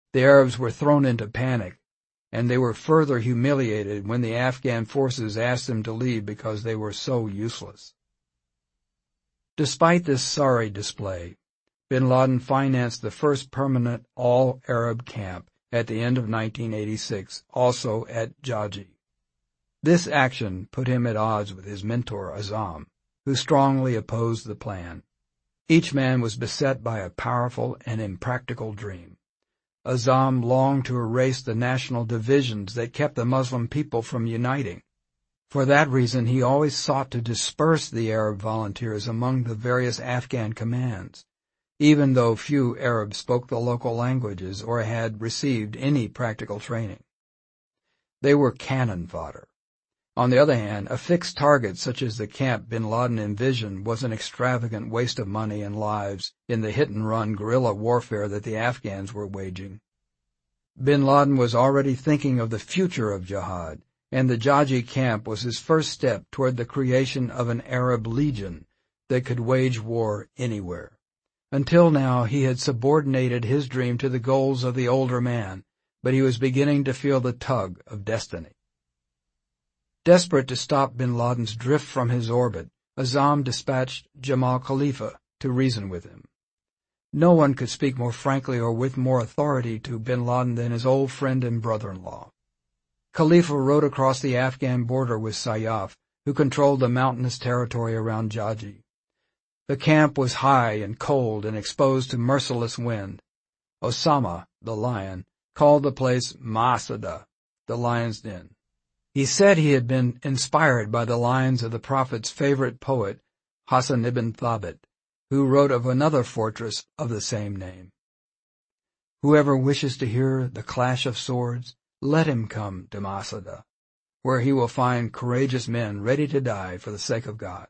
The Arabs were thrown into panic, and they were further humiliated when the Afghan forces asked them to leave because they were so useless. Despite this sorry display, bin Laden financed the first permanent all-Arab camp at the end of 1986, also at Jaji. This action put him at odds with his mentor Azzam, who strongly opposed the plan. Each man was beset by a powerful and impractical dream. Azzam longed to erase the national divisions that kept the Muslim people from uniting. For that reason, he always sought to disperse the Arab volunteers among the various Afghan commands, even though few Arabs spoke the local languages or had received any practical training. They were cannon fodder. On the other hand, a fixed target such as the camp bin Laden envisioned was an extravagant waste of money and lives in the hit-and-run guerrilla warfare that the Afghans were waging. Bin Laden was already thinking of the future of jihad, and the Jaji camp was his first step toward the creation of an Arab legion that could wage war anywhere. Until now, he had subordinated his dream to the goals of the older man, but he was beginning to feel the tug of destiny. Desperate to stop bin Laden's drift from his orbit, Azzam dispatched Jamal Khalifa to reason with him. No one could speak more frankly or with more authority to bin Laden than his old friend and brother-in-law. Khalifa rode across the Afghan border with Sayyaf, who controlled the mountainous territory around Jaji. The camp was high and cold and exposed to merciless wind. Osama, the lion, called the place Masada, the lion's den. He said he had been inspired by the lines of the Prophet's favorite poet, Hassan ibn Thabit, who wrote of another fortress of the same name. Whoever wishes to hear the clash of swords, let him come to Masada, where he will find courageous men ready to die for the sake of God.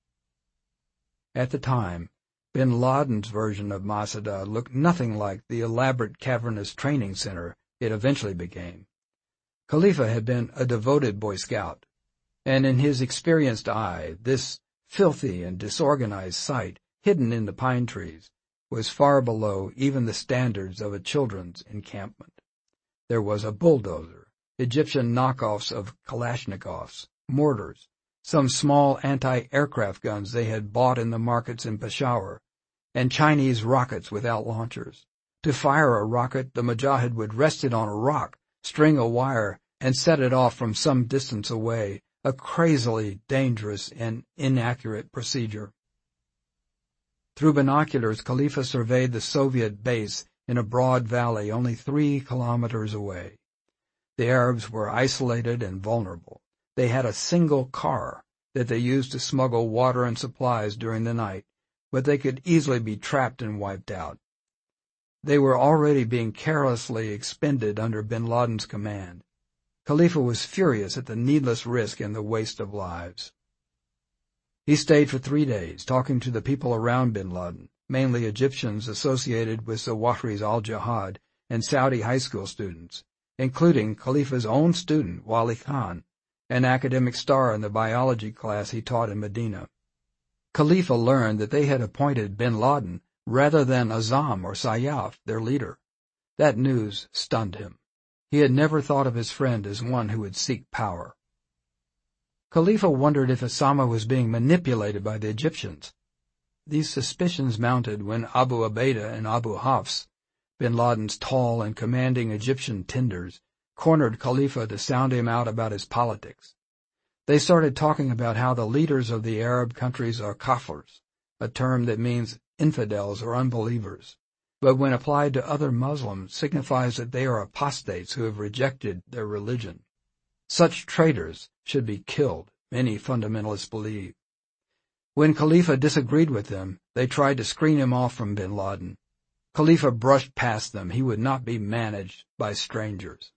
At the time, bin Laden's version of Masada looked nothing like the elaborate cavernous training center it eventually became. Khalifa had been a devoted Boy Scout, and in his experienced eye, this filthy and disorganized site, hidden in the pine trees, was far below even the standards of a children's encampment. There was a bulldozer, Egyptian knockoffs of Kalashnikovs, mortars, some small anti-aircraft guns they had bought in the markets in Peshawar, and Chinese rockets without launchers. To fire a rocket, the Mujahid would rest it on a rock, string a wire, and set it off from some distance away, a crazily dangerous and inaccurate procedure. Through binoculars, Khalifa surveyed the Soviet base in a broad valley only 3 kilometers away. The Arabs were isolated and vulnerable. They had a single car that they used to smuggle water and supplies during the night, but they could easily be trapped and wiped out. They were already being carelessly expended under bin Laden's command. Khalifa was furious at the needless risk and the waste of lives. He stayed for 3 days, talking to the people around bin Laden, mainly Egyptians associated with Zawahiri's al-Jihad and Saudi high school students, including Khalifa's own student, Wali Khan, an academic star in the biology class he taught in Medina. Khalifa learned that they had appointed bin Laden rather than Azzam or Sayyaf, their leader. That news stunned him. He had never thought of his friend as one who would seek power. Khalifa wondered if Osama was being manipulated by the Egyptians. These suspicions mounted when Abu Ubaidah and Abu Hafs, bin Laden's tall and commanding Egyptian tenders, cornered Khalifa to sound him out about his politics. They started talking about how the leaders of the Arab countries are kafirs, a term that means infidels or unbelievers, but when applied to other Muslims signifies that they are apostates who have rejected their religion. Such traitors should be killed, many fundamentalists believe. When Khalifa disagreed with them, they tried to screen him off from bin Laden. Khalifa brushed past them. He would not be managed by strangers.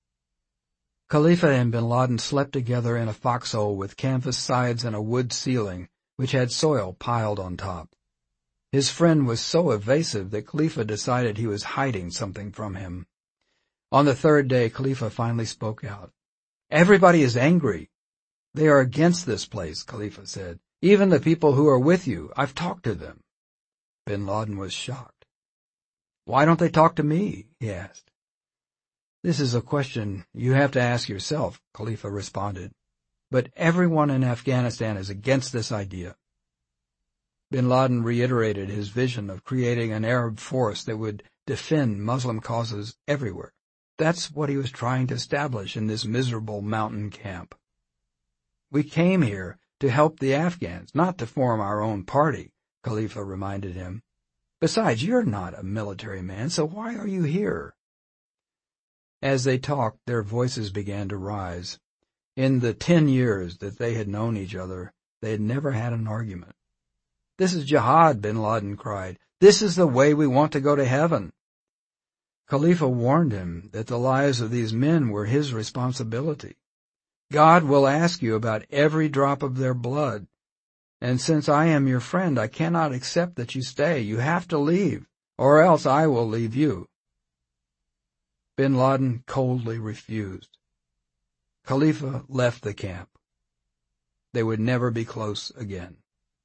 Khalifa and bin Laden slept together in a foxhole with canvas sides and a wood ceiling, which had soil piled on top. His friend was so evasive that Khalifa decided he was hiding something from him. On the 3rd day, Khalifa finally spoke out. "Everybody is angry. They are against this place," Khalifa said. "Even the people who are with you. I've talked to them." Bin Laden was shocked. Why don't they talk to me? He asked. This is a question you have to ask yourself, Khalifa responded. But everyone in Afghanistan is against this idea. Bin Laden reiterated his vision of creating an Arab force that would defend Muslim causes everywhere. That's what he was trying to establish in this miserable mountain camp. We came here to help the Afghans, not to form our own party, Khalifa reminded him. Besides, you're not a military man, so why are you here? As they talked, their voices began to rise. In the 10 years that they had known each other, they had never had an argument. This is jihad, Bin Laden cried. This is the way we want to go to heaven. Khalifa warned him that the lives of these men were his responsibility. God will ask you about every drop of their blood. And since I am your friend, I cannot accept that you stay. You have to leave, or else I will leave you. Bin Laden coldly refused. Khalifa left the camp. They would never be close again.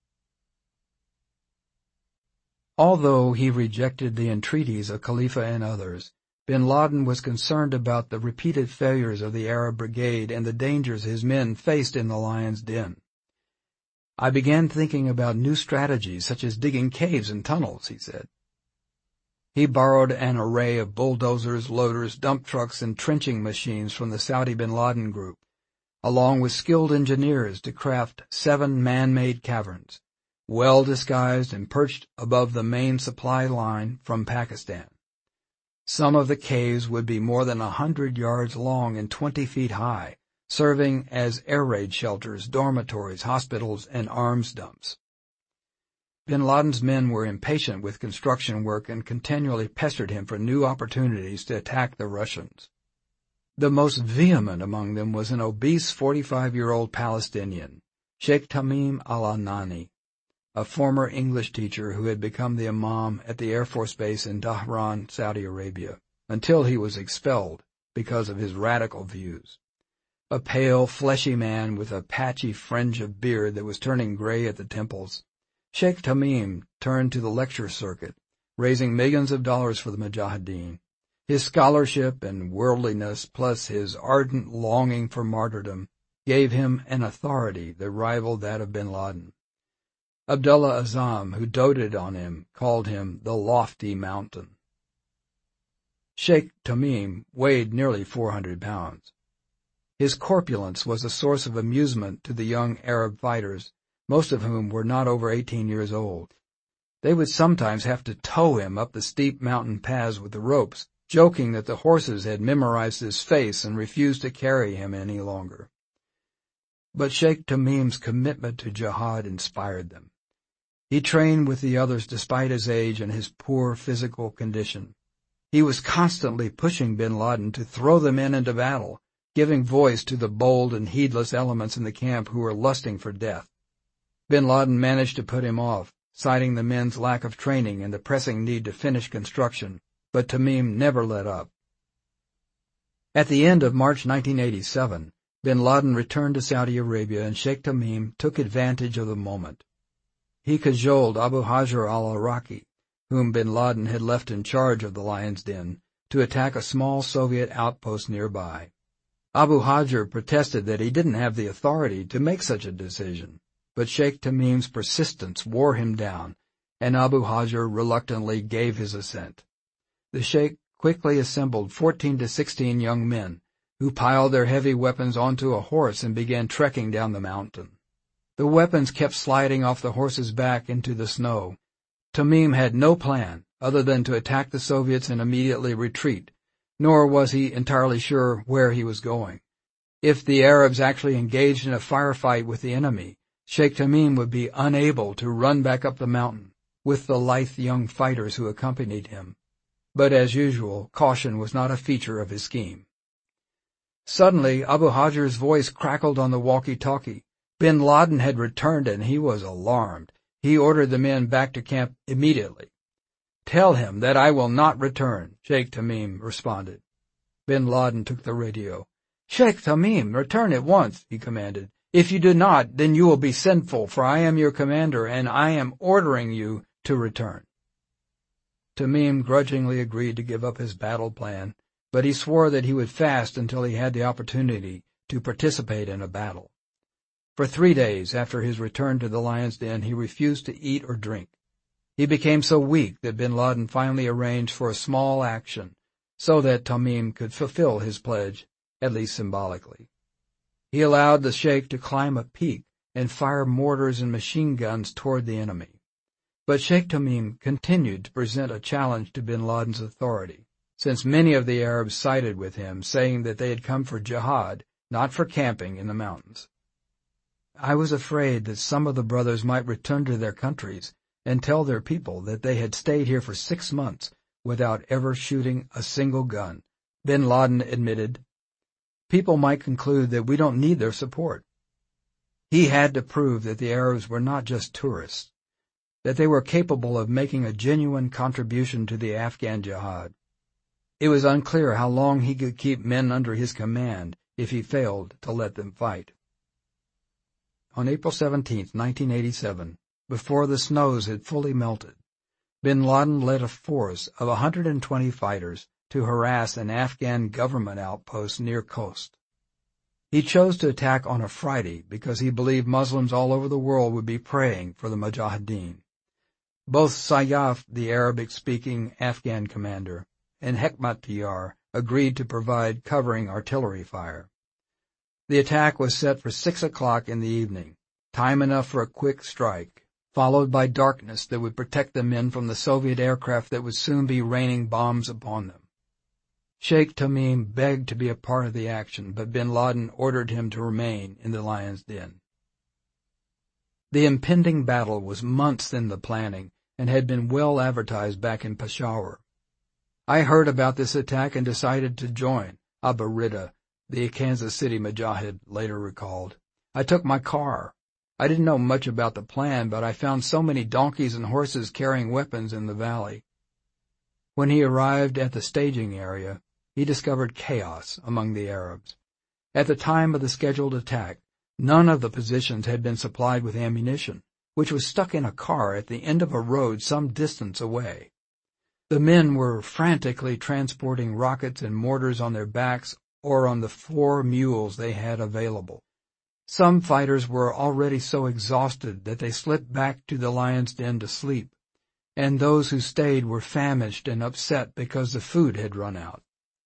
Although he rejected the entreaties of Khalifa and others, Bin Laden was concerned about the repeated failures of the Arab Brigade and the dangers his men faced in the lion's den. I began thinking about new strategies such as digging caves and tunnels, he said. He borrowed an array of bulldozers, loaders, dump trucks, and trenching machines from the Saudi Bin Laden group, along with skilled engineers to craft 7 man-made caverns, well disguised and perched above the main supply line from Pakistan. Some of the caves would be more than 100 yards long and 20 feet high, serving as air raid shelters, dormitories, hospitals, and arms dumps. Bin Laden's men were impatient with construction work and continually pestered him for new opportunities to attack the Russians. The most vehement among them was an obese 45-year-old Palestinian, Sheikh Tamim al-Anani, a former English teacher who had become the imam at the Air Force Base in Dhahran, Saudi Arabia, until he was expelled because of his radical views. A pale, fleshy man with a patchy fringe of beard that was turning gray at the temples, Sheikh Tamim turned to the lecture circuit, raising millions of dollars for the Mujahideen. His scholarship and worldliness, plus his ardent longing for martyrdom, gave him an authority that rivaled that of Bin Laden. Abdullah Azzam, who doted on him, called him the lofty mountain. Sheikh Tamim weighed nearly 400 pounds. His corpulence was a source of amusement to the young Arab fighters, most of whom were not over 18 years old. They would sometimes have to tow him up the steep mountain paths with the ropes, joking that the horses had memorized his face and refused to carry him any longer. But Sheikh Tamim's commitment to jihad inspired them. He trained with the others despite his age and his poor physical condition. He was constantly pushing Bin Laden to throw the men into battle, giving voice to the bold and heedless elements in the camp who were lusting for death. Bin Laden managed to put him off, citing the men's lack of training and the pressing need to finish construction, but Tamim never let up. At the end of March 1987, Bin Laden returned to Saudi Arabia and Sheikh Tamim took advantage of the moment. He cajoled Abu Hajar al-Iraqi, whom Bin Laden had left in charge of the Lion's Den, to attack a small Soviet outpost nearby. Abu Hajar protested that he didn't have the authority to make such a decision, but Sheikh Tamim's persistence wore him down, and Abu Hajar reluctantly gave his assent. The sheikh quickly assembled 14 to 16 young men, who piled their heavy weapons onto a horse and began trekking down the mountain. The weapons kept sliding off the horse's back into the snow. Tamim had no plan other than to attack the Soviets and immediately retreat, nor was he entirely sure where he was going. If the Arabs actually engaged in a firefight with the enemy, Sheikh Tamim would be unable to run back up the mountain with the lithe young fighters who accompanied him. But as usual, caution was not a feature of his scheme. Suddenly, Abu Hajar's voice crackled on the walkie-talkie. Bin Laden had returned and he was alarmed. He ordered the men back to camp immediately. "Tell him that I will not return," Sheikh Tamim responded. Bin Laden took the radio. "Sheikh Tamim, return at once," he commanded. "If you do not, then you will be sinful, for I am your commander and I am ordering you to return." Tamim grudgingly agreed to give up his battle plan, but he swore that he would fast until he had the opportunity to participate in a battle. For 3 days after his return to the lion's den, he refused to eat or drink. He became so weak that bin Laden finally arranged for a small action so that Tamim could fulfill his pledge, at least symbolically. He allowed the sheikh to climb a peak and fire mortars and machine guns toward the enemy. But Sheikh Tamim continued to present a challenge to bin Laden's authority, since many of the Arabs sided with him, saying that they had come for jihad, not for camping in the mountains. I was afraid that some of the brothers might return to their countries and tell their people that they had stayed here for 6 months without ever shooting a single gun, bin Laden admitted. People might conclude that we don't need their support. He had to prove that the Arabs were not just tourists, that they were capable of making a genuine contribution to the Afghan jihad. It was unclear how long he could keep men under his command if he failed to let them fight. On April 17, 1987, before the snows had fully melted, bin Laden led a force of 120 fighters to harass an Afghan government outpost near Khost. He chose to attack on a Friday because he believed Muslims all over the world would be praying for the Mujahideen. Both Sayyaf, the Arabic-speaking Afghan commander, and Hekmatyar agreed to provide covering artillery fire. The attack was set for 6 o'clock in the evening, time enough for a quick strike, followed by darkness that would protect the men from the Soviet aircraft that would soon be raining bombs upon them. Sheikh Tamim begged to be a part of the action, but bin Laden ordered him to remain in the lion's den. The impending battle was months in the planning and had been well advertised back in Peshawar. I heard about this attack and decided to join, Abu Rida, the Kansas City Mujahid, later recalled. I took my car. I didn't know much about the plan, but I found so many donkeys and horses carrying weapons in the valley. When he arrived at the staging area, he discovered chaos among the Arabs. At the time of the scheduled attack, none of the positions had been supplied with ammunition, which was stuck in a car at the end of a road some distance away. The men were frantically transporting rockets and mortars on their backs or on the 4 mules they had available. Some fighters were already so exhausted that they slipped back to the lion's den to sleep, and those who stayed were famished and upset because the food had run out.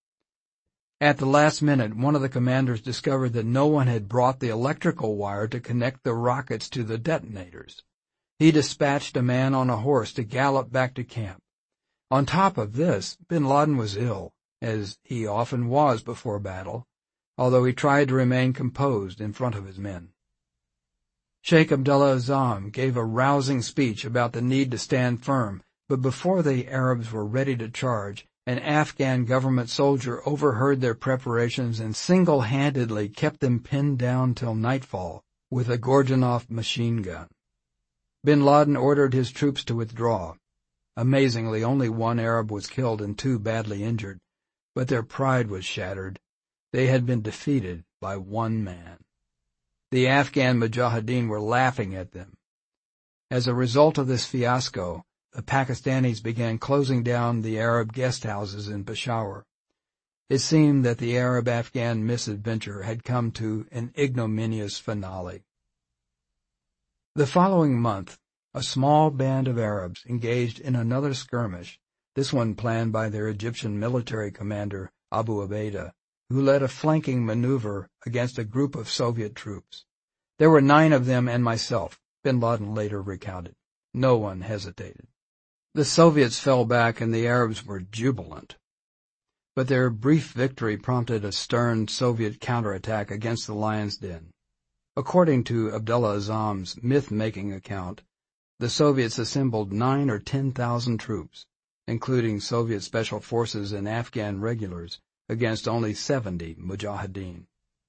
At the last minute, one of the commanders discovered that no one had brought the electrical wire to connect the rockets to the detonators. He dispatched a man on a horse to gallop back to camp. On top of this, bin Laden was ill, as he often was before battle, although he tried to remain composed in front of his men. Sheikh Abdullah Azzam gave a rousing speech about the need to stand firm, but before the Arabs were ready to charge, an Afghan government soldier overheard their preparations and single-handedly kept them pinned down till nightfall with a Gorjanov machine gun. Bin Laden ordered his troops to withdraw. Amazingly, only 1 Arab was killed and 2 badly injured, but their pride was shattered. They had been defeated by 1 man. The Afghan Mujahideen were laughing at them. As a result of this fiasco, the Pakistanis began closing down the Arab guest houses in Peshawar. It seemed that the Arab-Afghan misadventure had come to an ignominious finale. The following month, a small band of Arabs engaged in another skirmish, this one planned by their Egyptian military commander Abu Ubaidah, who led a flanking maneuver against a group of Soviet troops. There were 9 of them and myself, bin Laden later recounted. No one hesitated. The Soviets fell back and the Arabs were jubilant. But their brief victory prompted a stern Soviet counterattack against the lion's den. According to Abdullah Azzam's myth-making account, the Soviets assembled 9 or 10,000 troops, including Soviet special forces and Afghan regulars, against only 70 Mujahideen.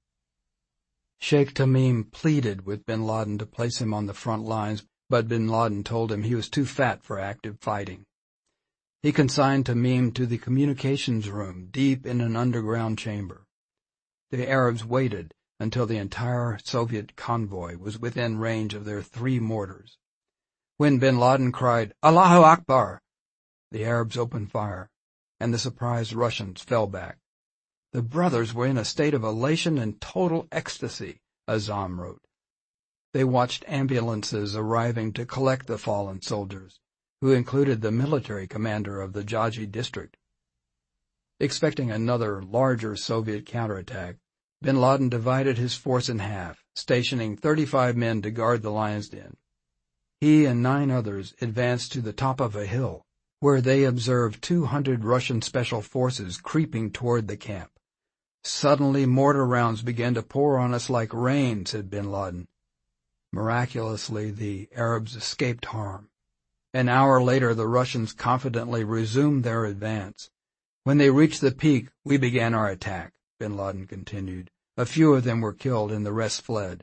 Sheikh Tamim pleaded with bin Laden to place him on the front lines, but bin Laden told him he was too fat for active fighting. He consigned Tamim to the communications room deep in an underground chamber. The Arabs waited until the entire Soviet convoy was within range of their 3 mortars. When bin Laden cried, "Allahu Akbar!" The Arabs opened fire, and the surprised Russians fell back. The brothers were in a state of elation and total ecstasy, Azam wrote. They watched ambulances arriving to collect the fallen soldiers, who included the military commander of the Jaji district. Expecting another, larger Soviet counterattack, bin Laden divided his force in half, stationing 35 men to guard the lion's den. He and 9 others advanced to the top of a hill, where they observed 200 Russian special forces creeping toward the camp. Suddenly mortar rounds began to pour on us like rain, said bin Laden. Miraculously, the Arabs escaped harm. An hour later, the Russians confidently resumed their advance. When they reached the peak, we began our attack, bin Laden continued. A few of them were killed and the rest fled.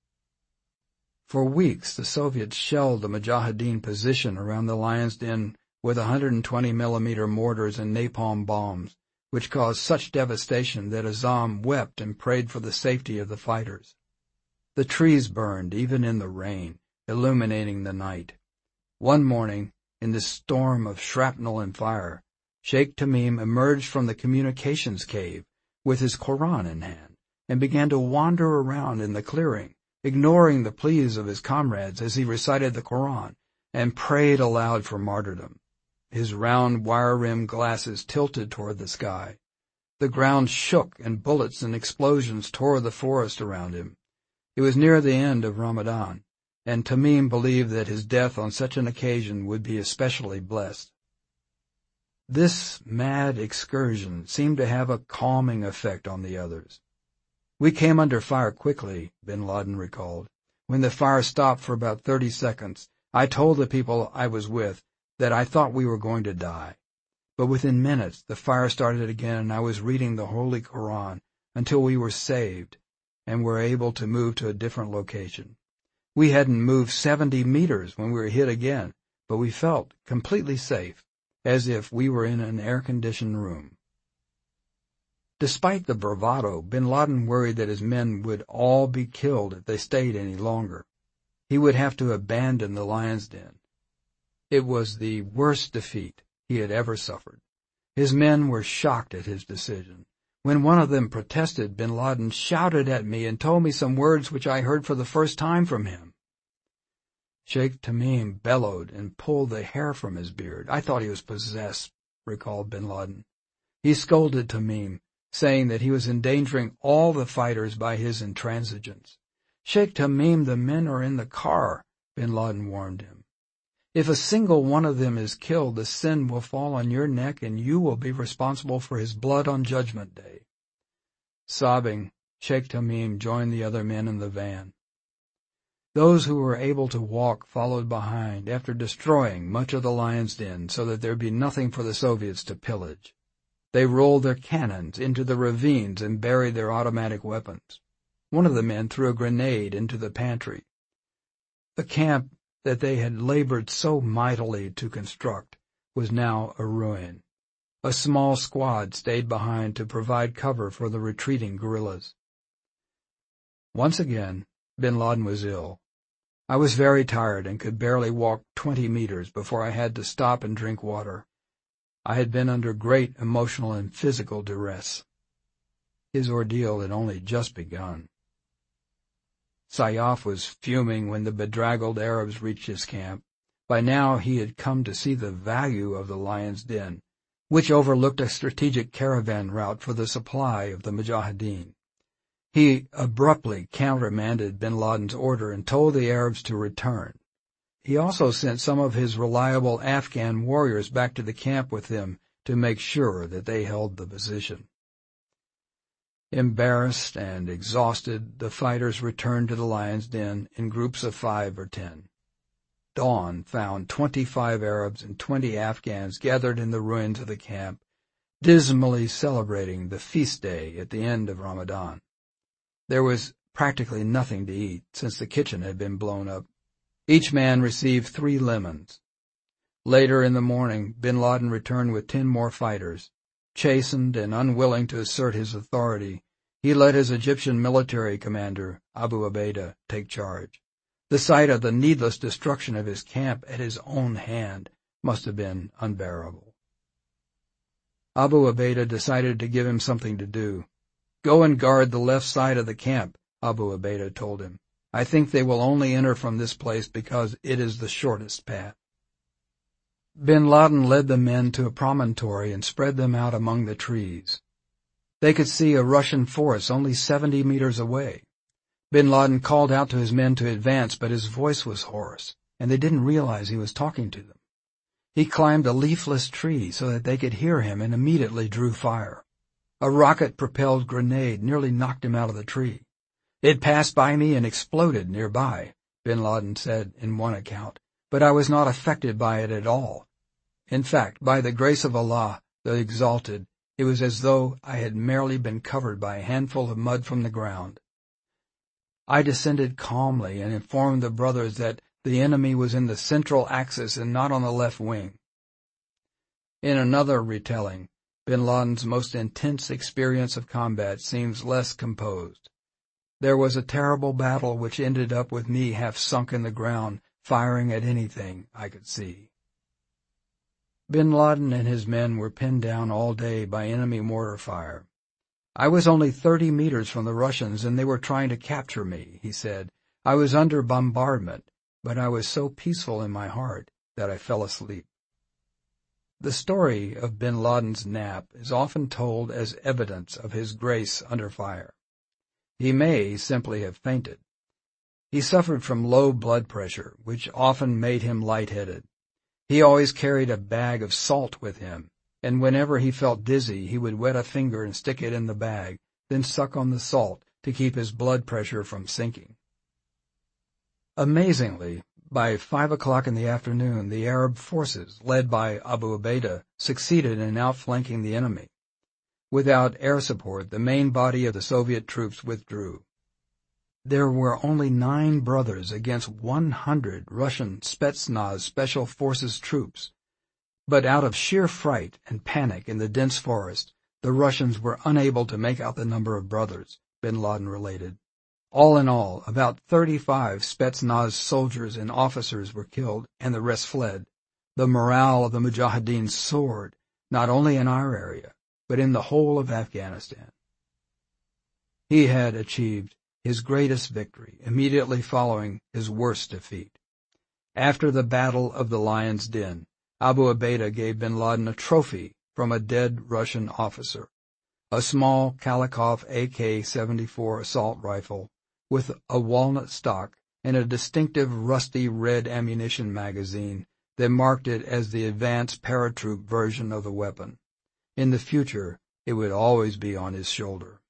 For weeks, the Soviets shelled the Mujahideen position around the lion's den with 120-millimeter mortars and napalm bombs, which caused such devastation that Azam wept and prayed for the safety of the fighters. The trees burned, even in the rain, illuminating the night. One morning, in this storm of shrapnel and fire, Sheikh Tamim emerged from the communications cave with his Koran in hand and began to wander around in the clearing, ignoring the pleas of his comrades as he recited the Koran and prayed aloud for martyrdom. His round wire-rimmed glasses tilted toward the sky. The ground shook and bullets and explosions tore the forest around him. It was near the end of Ramadan, and Tamim believed that his death on such an occasion would be especially blessed. This mad excursion seemed to have a calming effect on the others. We came under fire quickly, bin Laden recalled. When the fire stopped for about 30 seconds, I told the people I was with that I thought we were going to die. But within minutes, the fire started again, and I was reading the Holy Koran until we were saved and were able to move to a different location. We hadn't moved 70 meters when we were hit again, but we felt completely safe, as if we were in an air-conditioned room. Despite the bravado, bin Laden worried that his men would all be killed if they stayed any longer. He would have to abandon the lion's den. It was the worst defeat he had ever suffered. His men were shocked at his decision. When one of them protested, bin Laden shouted at me and told me some words which I heard for the first time from him. Sheikh Tamim bellowed and pulled the hair from his beard. I thought he was possessed, recalled bin Laden. He scolded Tamim, saying that he was endangering all the fighters by his intransigence. Sheikh Tamim, the men are in the car, bin Laden warned him. If a single one of them is killed, the sin will fall on your neck and you will be responsible for his blood on Judgment Day. Sobbing, Sheikh Tamim joined the other men in the van. Those who were able to walk followed behind after destroying much of the lion's den so that there would be nothing for the Soviets to pillage. They rolled their cannons into the ravines and buried their automatic weapons. One of the men threw a grenade into the pantry. The camp that they had labored so mightily to construct was now a ruin. A small squad stayed behind to provide cover for the retreating guerrillas. Once again, bin Laden was ill. I was very tired and could barely walk 20 meters before I had to stop and drink water. I had been under great emotional and physical duress. His ordeal had only just begun. Sayyaf was fuming when the bedraggled Arabs reached his camp. By now he had come to see the value of the lion's den, which overlooked a strategic caravan route for the supply of the Mujahideen. He abruptly countermanded bin Laden's order and told the Arabs to return. He also sent some of his reliable Afghan warriors back to the camp with him to make sure that they held the position. Embarrassed and exhausted, the fighters returned to the lion's den in groups of 5 or 10. Dawn found 25 Arabs and 20 Afghans gathered in the ruins of the camp, dismally celebrating the feast day at the end of Ramadan. There was practically nothing to eat, since the kitchen had been blown up. Each man received 3 lemons. Later in the morning, bin Laden returned with 10 more fighters. Chastened and unwilling to assert his authority, he let his Egyptian military commander, Abu Ubaidah, take charge. The sight of the needless destruction of his camp at his own hand must have been unbearable. Abu Ubaidah decided to give him something to do. "Go and guard the left side of the camp," Abu Ubaidah told him. "I think they will only enter from this place because it is the shortest path." Bin Laden led the men to a promontory and spread them out among the trees. They could see a Russian force only 70 meters away. Bin Laden called out to his men to advance, but his voice was hoarse, and they didn't realize he was talking to them. He climbed a leafless tree so that they could hear him and immediately drew fire. A rocket-propelled grenade nearly knocked him out of the tree. "It passed by me and exploded nearby," Bin Laden said in one account, "but I was not affected by it at all. In fact, by the grace of Allah, the Exalted, it was as though I had merely been covered by a handful of mud from the ground. I descended calmly and informed the brothers that the enemy was in the central axis and not on the left wing." In another retelling, Bin Laden's most intense experience of combat seems less composed. "There was a terrible battle which ended up with me half sunk in the ground, firing at anything I could see." Bin Laden and his men were pinned down all day by enemy mortar fire. "I was only 30 meters from the Russians and they were trying to capture me," he said. "I was under bombardment, but I was so peaceful in my heart that I fell asleep." The story of Bin Laden's nap is often told as evidence of his grace under fire. He may simply have fainted. He suffered from low blood pressure, which often made him lightheaded. He always carried a bag of salt with him, and whenever he felt dizzy, he would wet a finger and stick it in the bag, then suck on the salt to keep his blood pressure from sinking. Amazingly, by 5 o'clock in the afternoon, the Arab forces, led by Abu Ubaidah, succeeded in outflanking the enemy. Without air support, the main body of the Soviet troops withdrew. There were only 9 brothers against 100 Russian Spetsnaz Special Forces troops. But out of sheer fright and panic in the dense forest, the Russians were unable to make out the number of brothers, Bin Laden related. All in all, about 35 Spetsnaz soldiers and officers were killed, and the rest fled. The morale of the Mujahideen soared, not only in our area, but in the whole of Afghanistan. He had achieved his greatest victory immediately following his worst defeat. After the Battle of the Lion's Den, Abu Ubaidah gave Bin Laden a trophy from a dead Russian officer, a small Kalashnikov AK-74 assault rifle with a walnut stock and a distinctive rusty red ammunition magazine that marked it as the advanced paratroop version of the weapon. In the future, it would always be on his shoulder.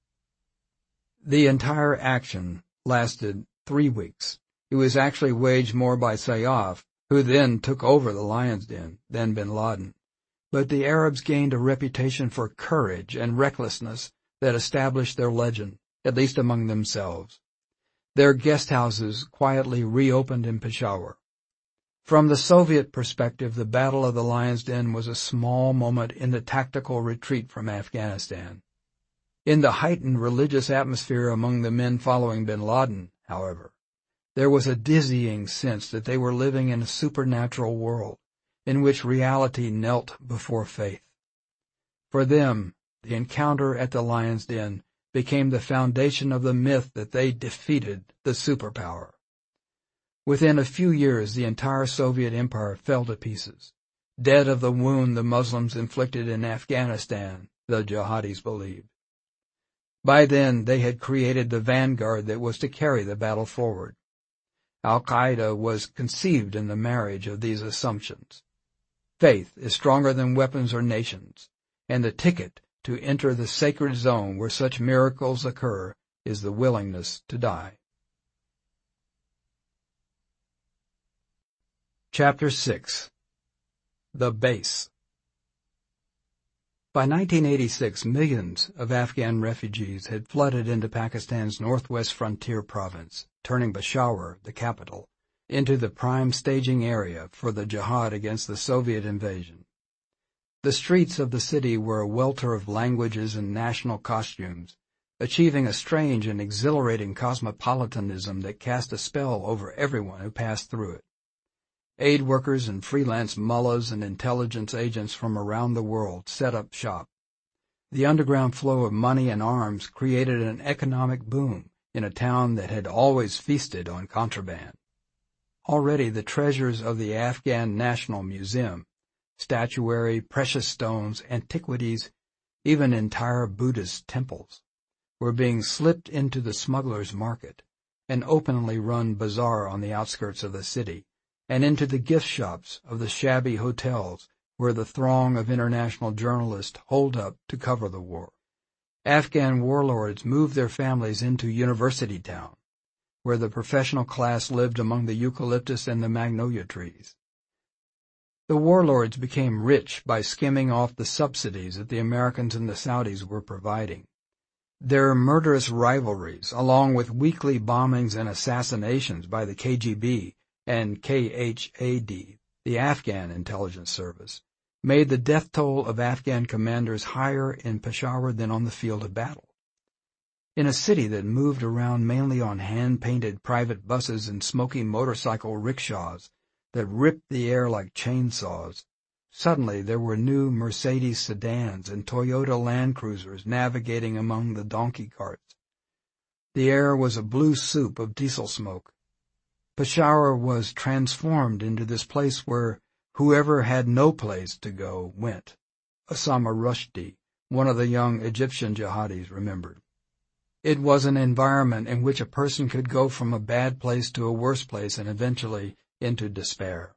The entire action lasted 3 weeks. It was actually waged more by Sayyaf, who then took over the Lion's Den, than Bin Laden. But the Arabs gained a reputation for courage and recklessness that established their legend, at least among themselves. Their guest houses quietly reopened in Peshawar. From the Soviet perspective, the Battle of the Lion's Den was a small moment in the tactical retreat from Afghanistan. In the heightened religious atmosphere among the men following Bin Laden, however, there was a dizzying sense that they were living in a supernatural world, in which reality knelt before faith. For them, the encounter at the Lion's Den became the foundation of the myth that they defeated the superpower. Within a few years, the entire Soviet empire fell to pieces, dead of the wound the Muslims inflicted in Afghanistan, the jihadis believed. By then, they had created the vanguard that was to carry the battle forward. Al-Qaeda was conceived in the marriage of these assumptions. Faith is stronger than weapons or nations, and the ticket to enter the sacred zone where such miracles occur is the willingness to die. Chapter 6. The Base. By 1986, millions of Afghan refugees had flooded into Pakistan's northwest frontier province, turning Peshawar, the capital, into the prime staging area for the jihad against the Soviet invasion. The streets of the city were a welter of languages and national costumes, achieving a strange and exhilarating cosmopolitanism that cast a spell over everyone who passed through it. Aid workers and freelance mullahs and intelligence agents from around the world set up shop. The underground flow of money and arms created an economic boom in a town that had always feasted on contraband. Already the treasures of the Afghan National Museum, statuary, precious stones, antiquities, even entire Buddhist temples, were being slipped into the smugglers' market, an openly run bazaar on the outskirts of the city, and into the gift shops of the shabby hotels where the throng of international journalists holed up to cover the war. Afghan warlords moved their families into University Town, where the professional class lived among the eucalyptus and the magnolia trees. The warlords became rich by skimming off the subsidies that the Americans and the Saudis were providing. Their murderous rivalries, along with weekly bombings and assassinations by the KGB and KHAD, the Afghan intelligence service, made the death toll of Afghan commanders higher in Peshawar than on the field of battle. In a city that moved around mainly on hand-painted private buses and smoky motorcycle rickshaws that ripped the air like chainsaws, suddenly there were new Mercedes sedans and Toyota Land Cruisers navigating among the donkey carts. The air was a blue soup of diesel smoke. Peshawar was transformed into this place where whoever had no place to go went, Osama Rushdie, one of the young Egyptian jihadis, remembered. It was an environment in which a person could go from a bad place to a worse place and eventually into despair.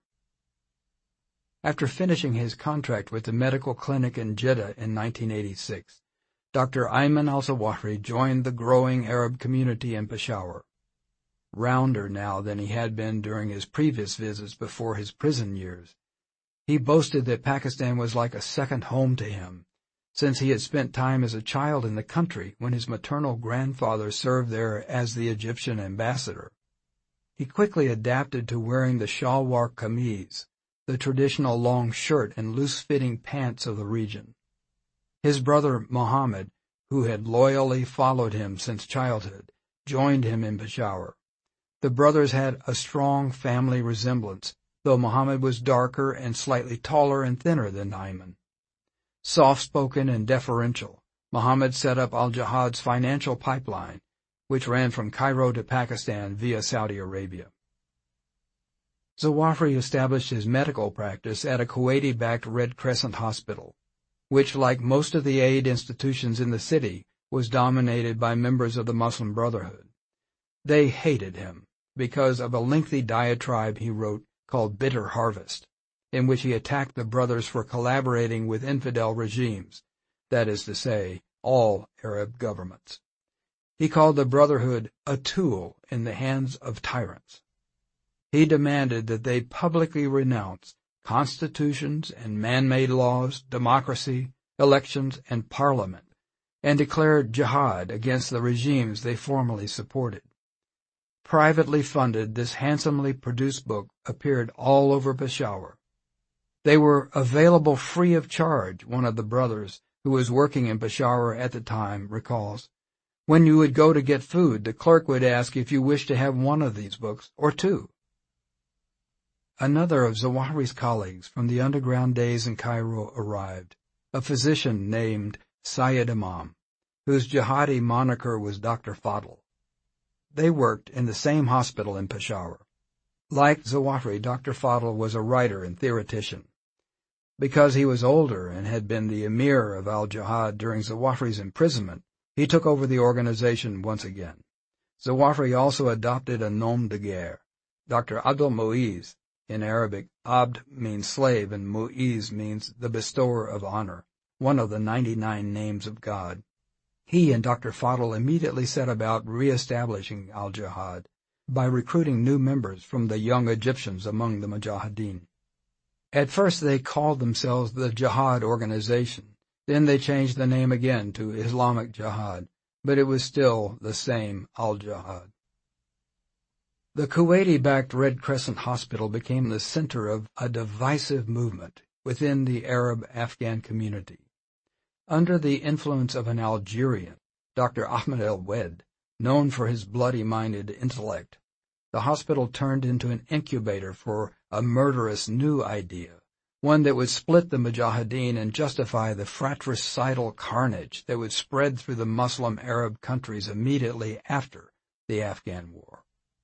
After finishing his contract with the medical clinic in Jeddah in 1986, Dr. Ayman al-Zawahri joined the growing Arab community in Peshawar. Rounder now than he had been during his previous visits before his prison years, he boasted that Pakistan was like a second home to him, since he had spent time as a child in the country when his maternal grandfather served there as the Egyptian ambassador. He quickly adapted to wearing the shalwar kameez, the traditional long shirt and loose-fitting pants of the region. His brother Mohammed, who had loyally followed him since childhood, joined him in Peshawar. The brothers had a strong family resemblance, though Mohammed was darker and slightly taller and thinner than Ayman. Soft-spoken and deferential, Mohammed set up al-Jihad's financial pipeline, which ran from Cairo to Pakistan via Saudi Arabia. Zawahri established his medical practice at a Kuwaiti-backed Red Crescent hospital, which, like most of the aid institutions in the city, was dominated by members of the Muslim Brotherhood. They hated him because of a lengthy diatribe he wrote called Bitter Harvest, in which he attacked the brothers for collaborating with infidel regimes, that is to say, all Arab governments. He called the Brotherhood a tool in the hands of tyrants. He demanded that they publicly renounce constitutions and man-made laws, democracy, elections, and parliament, and declared jihad against the regimes they formally supported. Privately funded, this handsomely produced book appeared all over Peshawar. They were available free of charge, one of the brothers, who was working in Peshawar at the time, recalls. When you would go to get food, the clerk would ask if you wished to have one of these books, or two. Another of Zawahri's colleagues from the underground days in Cairo arrived, a physician named Syed Imam, whose jihadi moniker was Dr. Fadl. They worked in the same hospital in Peshawar. Like Zawahri, Dr. Fadl was a writer and theoretician. Because he was older and had been the emir of al-Jihad during Zawahri's imprisonment, he took over the organization once again. Zawahri also adopted a nom de guerre. Dr. Abdul Muiz, in Arabic, Abd means slave and Muiz means the bestower of honor, one of the 99 names of God. He and Dr. Fadl immediately set about re-establishing al-Jihad by recruiting new members from the young Egyptians among the Mujahideen. At first they called themselves the Jihad Organization. Then they changed the name again to Islamic Jihad, but it was still the same al-Jihad. The Kuwaiti-backed Red Crescent Hospital became the center of a divisive movement within the Arab-Afghan community. Under the influence of an Algerian, Dr. Ahmed El-Wed, known for his bloody-minded intellect, the hospital turned into an incubator for a murderous new idea, one that would split the Mujahideen and justify the fratricidal carnage that would spread through the Muslim Arab countries immediately after the Afghan War.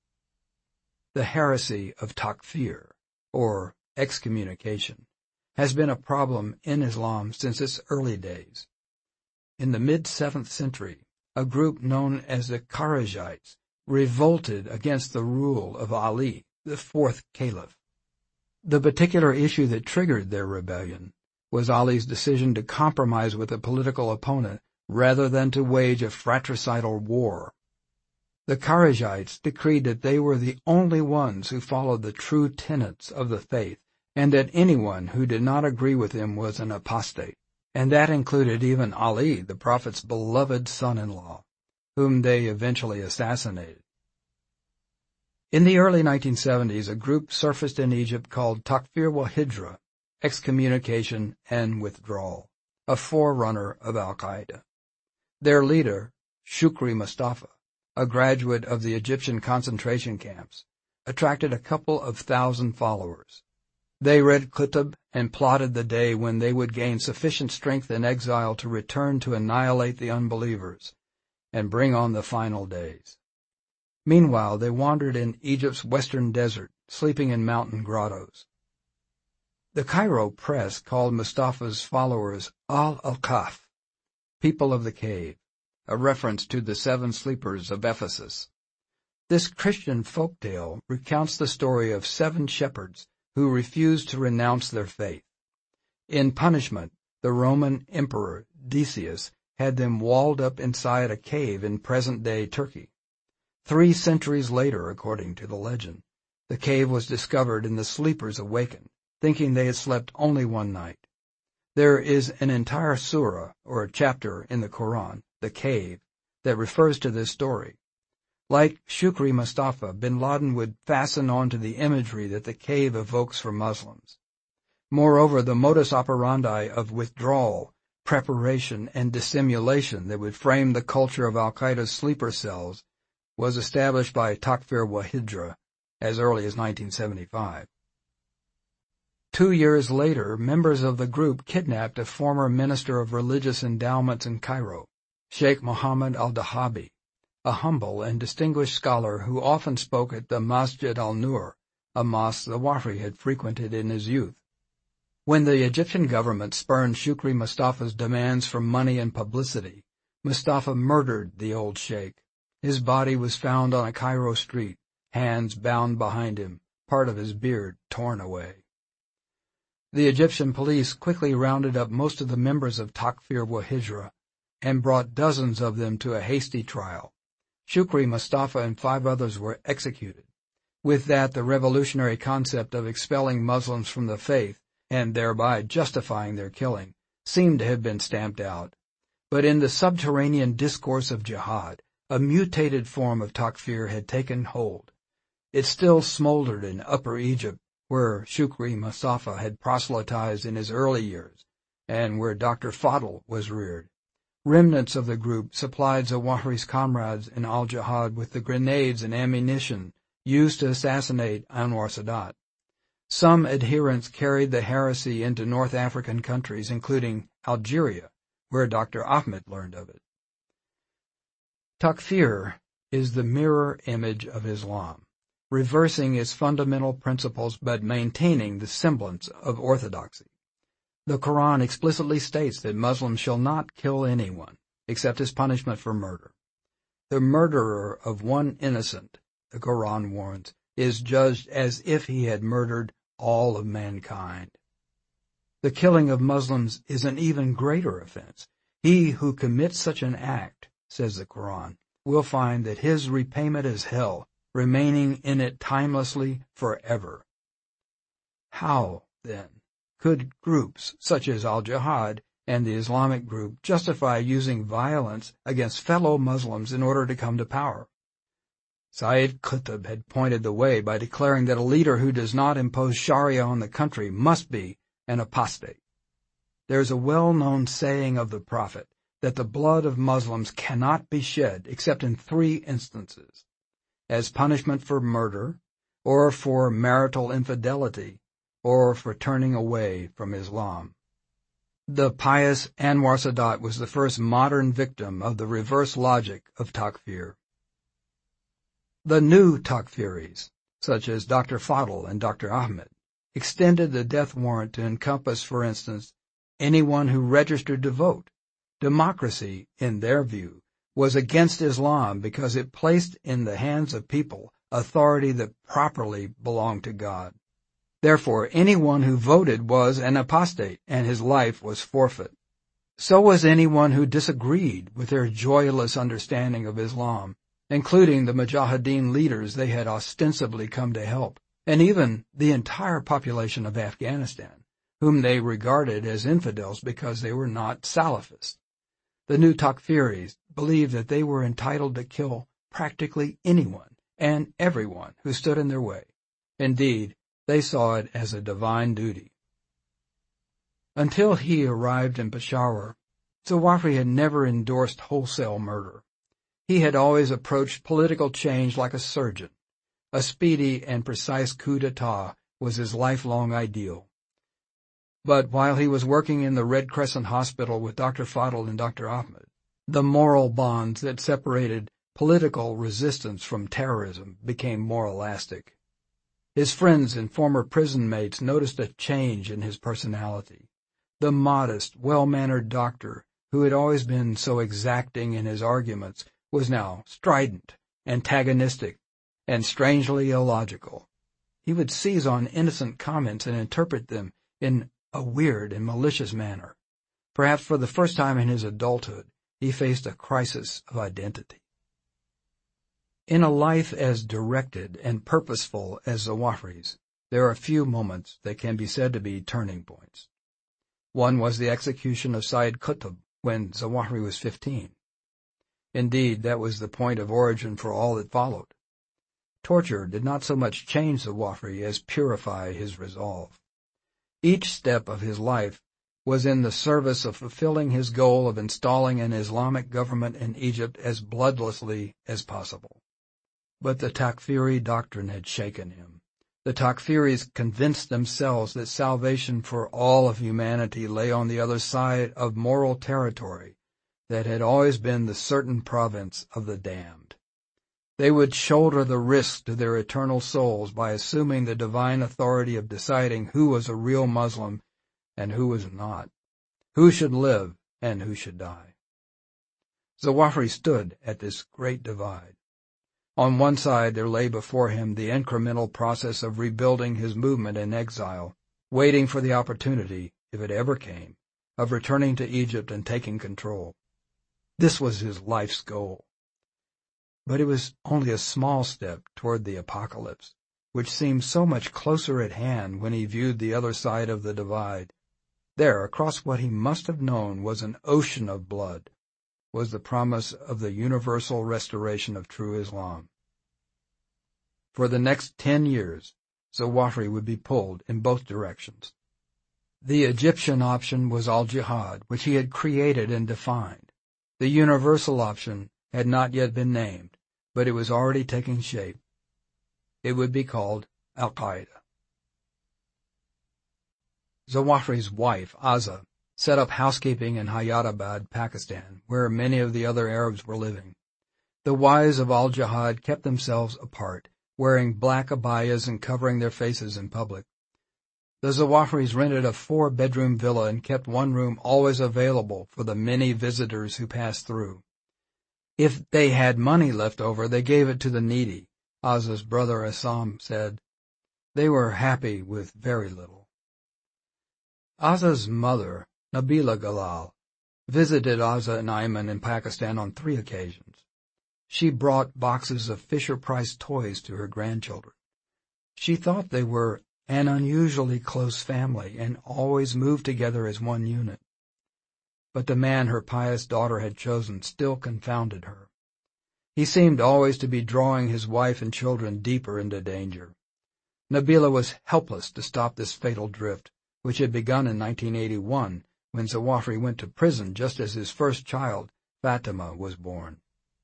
The heresy of takfir, or excommunication, has been a problem in Islam since its early days. In the mid-7th century, a group known as the Kharijites revolted against the rule of Ali, the fourth caliph. The particular issue that triggered their rebellion was Ali's decision to compromise with a political opponent rather than to wage a fratricidal war. The Kharijites decreed that they were the only ones who followed the true tenets of the faith, and that anyone who did not agree with him was an apostate, and that included even Ali, the Prophet's beloved son-in-law, whom they eventually assassinated. In the early 1970s, a group surfaced in Egypt called Takfir wa Hijra, excommunication and withdrawal, a forerunner of al-Qaeda. Their leader, Shukri Mustafa, a graduate of the Egyptian concentration camps, attracted a couple of thousand followers. They read Qutb and plotted the day when they would gain sufficient strength in exile to return to annihilate the unbelievers and bring on the final days. Meanwhile, they wandered in Egypt's western desert, sleeping in mountain grottos. The Cairo press called Mustafa's followers Al-Kahf, people of the cave, a reference to the seven sleepers of Ephesus. This Christian folktale recounts the story of 7 shepherds who refused to renounce their faith. In punishment, the Roman Emperor Decius had them walled up inside a cave in present-day Turkey. 3 centuries later, according to the legend, the cave was discovered and the sleepers awakened, thinking they had slept only one night. There is an entire surah, or chapter, in the Quran, the cave, that refers to this story. Like Shukri Mustafa, bin Laden would fasten onto the imagery that the cave evokes for Muslims. Moreover, the modus operandi of withdrawal, preparation, and dissimulation that would frame the culture of al-Qaeda's sleeper cells was established by Takfir wa Hijra as early as 1975. 2 years later, members of the group kidnapped a former minister of religious endowments in Cairo, Sheikh Mohammed al-Dahabi, a humble and distinguished scholar who often spoke at the Masjid al-Nur, a mosque the Wahri had frequented in his youth. When the Egyptian government spurned Shukri Mustafa's demands for money and publicity, Mustafa murdered the old sheikh. His body was found on a Cairo street, hands bound behind him, part of his beard torn away. The Egyptian police quickly rounded up most of the members of Takfir wa Hijra and brought dozens of them to a hasty trial. Shukri Mustafa and 5 others were executed. With that, the revolutionary concept of expelling Muslims from the faith, and thereby justifying their killing, seemed to have been stamped out. But in the subterranean discourse of jihad, a mutated form of takfir had taken hold. It still smoldered in Upper Egypt, where Shukri Mustafa had proselytized in his early years, and where Dr. Fadl was reared. Remnants of the group supplied Zawahiri's comrades in al-Jihad with the grenades and ammunition used to assassinate Anwar Sadat. Some adherents carried the heresy into North African countries, including Algeria, where Dr. Ahmed learned of it. Takfir is the mirror image of Islam, reversing its fundamental principles but maintaining the semblance of orthodoxy. The Quran explicitly states that Muslims shall not kill anyone, except as punishment for murder. The murderer of one innocent, the Quran warns, is judged as if he had murdered all of mankind. The killing of Muslims is an even greater offense. He who commits such an act, says the Quran, will find that his repayment is hell, remaining in it timelessly forever. How, then, could groups such as al-Jihad and the Islamic group justify using violence against fellow Muslims in order to come to power? Sayyid Qutb had pointed the way by declaring that a leader who does not impose Sharia on the country must be an apostate. There is a well-known saying of the Prophet that the blood of Muslims cannot be shed except in 3 instances: as punishment for murder, or for marital infidelity, or for turning away from Islam. The pious Anwar Sadat was the first modern victim of the reverse logic of takfir. The new takfiris, such as Dr. Fadl and Dr. Ahmed, extended the death warrant to encompass, for instance, anyone who registered to vote. Democracy, in their view, was against Islam because it placed in the hands of people authority that properly belonged to God. Therefore, anyone who voted was an apostate, and his life was forfeit. So was anyone who disagreed with their joyless understanding of Islam, including the Mujahideen leaders they had ostensibly come to help, and even the entire population of Afghanistan, whom they regarded as infidels because they were not Salafists. The new Takfiris believed that they were entitled to kill practically anyone and everyone who stood in their way. Indeed, they saw it as a divine duty. Until he arrived in Peshawar, Zawahri had never endorsed wholesale murder. He had always approached political change like a surgeon. A speedy and precise coup d'etat was his lifelong ideal. But while he was working in the Red Crescent Hospital with Dr. Fadl and Dr. Ahmed, the moral bonds that separated political resistance from terrorism became more elastic. His friends and former prison mates noticed a change in his personality. The modest, well-mannered doctor, who had always been so exacting in his arguments, was now strident, antagonistic, and strangely illogical. He would seize on innocent comments and interpret them in a weird and malicious manner. Perhaps for the first time in his adulthood, he faced a crisis of identity. In a life as directed and purposeful as Zawahri's, there are few moments that can be said to be turning points. One was the execution of Sayyid Qutb when Zawahri was 15. Indeed, that was the point of origin for all that followed. Torture did not so much change Zawahri as purify his resolve. Each step of his life was in the service of fulfilling his goal of installing an Islamic government in Egypt as bloodlessly as possible. But the Takfiri doctrine had shaken him. The Takfiris convinced themselves that salvation for all of humanity lay on the other side of moral territory that had always been the certain province of the damned. They would shoulder the risk to their eternal souls by assuming the divine authority of deciding who was a real Muslim and who was not, who should live and who should die. Zawahri stood at this great divide. On one side there lay before him the incremental process of rebuilding his movement in exile, waiting for the opportunity, if it ever came, of returning to Egypt and taking control. This was his life's goal. But it was only a small step toward the apocalypse, which seemed so much closer at hand when he viewed the other side of the divide. There, across what he must have known was an ocean of blood, was the promise of the universal restoration of true Islam. For the next 10 years, Zawahri would be pulled in both directions. The Egyptian option was al-Jihad, which he had created and defined. The universal option had not yet been named, but it was already taking shape. It would be called Al-Qaeda. Zawahri's wife, Azza, set up housekeeping in Hyderabad, Pakistan, where many of the other Arabs were living. The wives of al-Jihad kept themselves apart, wearing black abayas and covering their faces in public. The Zawahris rented a 4-bedroom villa and kept one room always available for the many visitors who passed through. If they had money left over, they gave it to the needy, Azza's brother Assam said. They were happy with very little. Azza's mother, Nabila Galal, visited Azza and Ayman in Pakistan on 3 occasions. She brought boxes of Fisher-Price toys to her grandchildren. She thought they were an unusually close family and always moved together as one unit. But the man her pious daughter had chosen still confounded her. He seemed always to be drawing his wife and children deeper into danger. Nabila was helpless to stop this fatal drift, which had begun in 1981 when Zawahri went to prison just as his first child, Fatima, was born.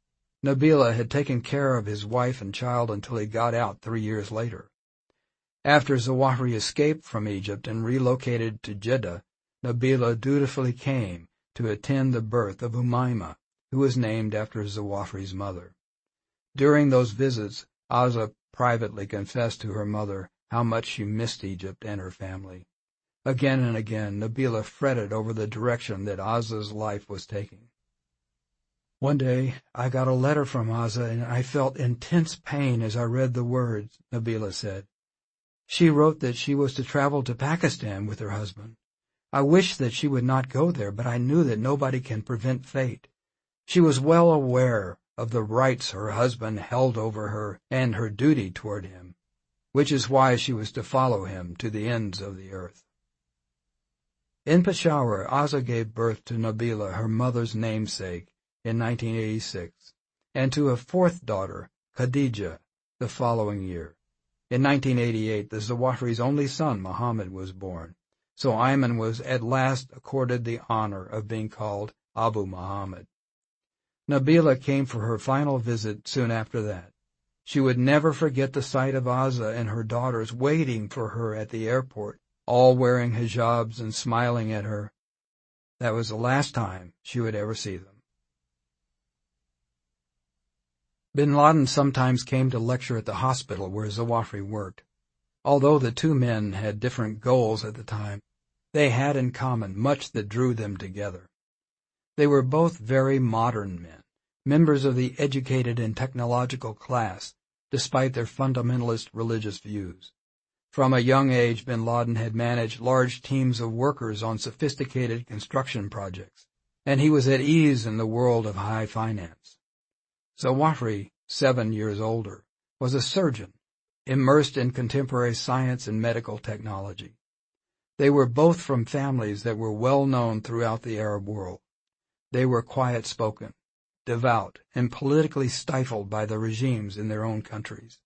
Nabila had taken care of his wife and child until he got out 3 years later. After Zawahiri escaped from Egypt and relocated to Jeddah, Nabila dutifully came to attend the birth of Umayma, who was named after Zawahiri's mother. During those visits, Azza privately confessed to her mother how much she missed Egypt and her family. Again and again, Nabila fretted over the direction that Azza's life was taking. "One day, I got a letter from Azza, and I felt intense pain as I read the words," Nabila said. "She wrote that she was to travel to Pakistan with her husband. I wished that she would not go there, but I knew that nobody can prevent fate. She was well aware of the rights her husband held over her and her duty toward him, which is why she was to follow him to the ends of the earth." In Peshawar, Azza gave birth to Nabila, her mother's namesake, in 1986, and to a fourth daughter, Khadija, the following year. In 1988, the Zawahiri's only son, Muhammad, was born, so Ayman was at last accorded the honor of being called Abu Muhammad. Nabila came for her final visit soon after that. She would never forget the sight of Azza and her daughters waiting for her at the airport, all wearing hijabs and smiling at her. That was the last time she would ever see them. Bin Laden sometimes came to lecture at the hospital where Zawahiri worked. Although the two men had different goals at the time, they had in common much that drew them together. They were both very modern men, members of the educated and technological class, despite their fundamentalist religious views. From a young age, Bin Laden had managed large teams of workers on sophisticated construction projects, and he was at ease in the world of high finance. Zawahiri, 7 years older, was a surgeon, immersed in contemporary science and medical technology. They were both from families that were well known throughout the Arab world. They were quiet-spoken, devout, and politically stifled by the regimes in their own countries.